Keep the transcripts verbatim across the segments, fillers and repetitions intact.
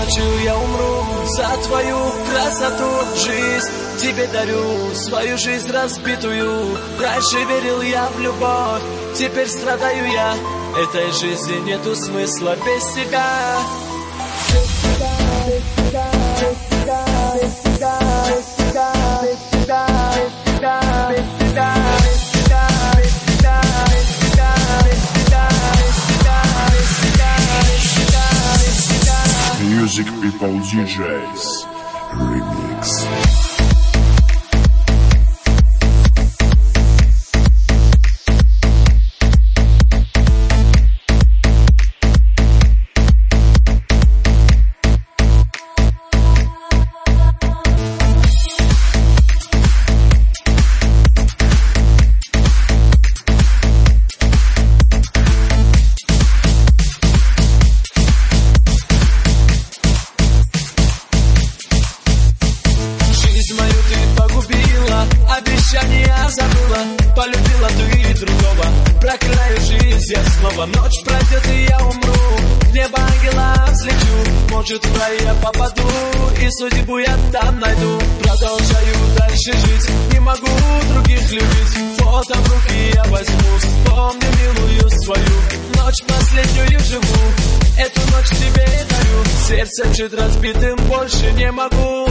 ночью я умру за твою красоту. Жизнь тебе дарю, свою жизнь разбитую. Раньше верил я в любовь, теперь страдаю я. Этой жизни нету смысла без тебя. Music People ди джейс Remix. Обещания забыла, полюбила ты другого. Проклинаю жизнь я снова. Ночь пройдет и я умру, в небо ангела взлечу. Может в рай я попаду и судьбу я там найду. Продолжаю дальше жить, не могу других любить. Фото в руки я возьму, вспомню милую свою. Ночь последнюю живу, эту ночь тебе дарю. Сердце чуть разбитым больше не могу.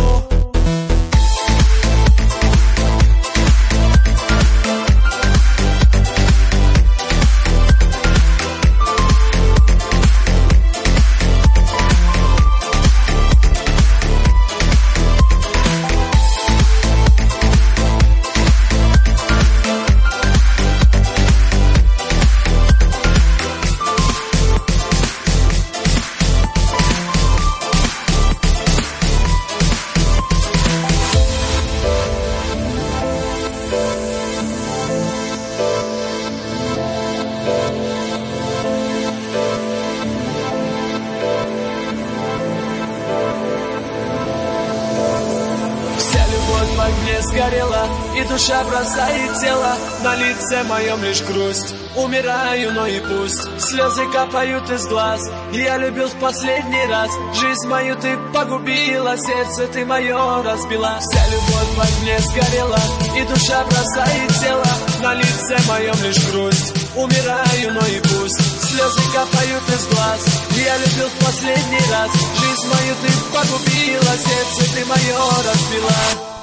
В огне сгорела, и душа бросает тело. На лице моем лишь грусть, умираю, но и пусть. Слезы капают из глаз, я любил в последний раз. Жизнь мою ты погубила, сердце ты мое разбила. Вся любовь в огне сгорела, и душа бросает тело. На лице моем лишь грусть, умираю, но и пусть. Слезы капают из глаз, я любил в последний раз. Жизнь мою ты погубила, сердце ты мое разбила.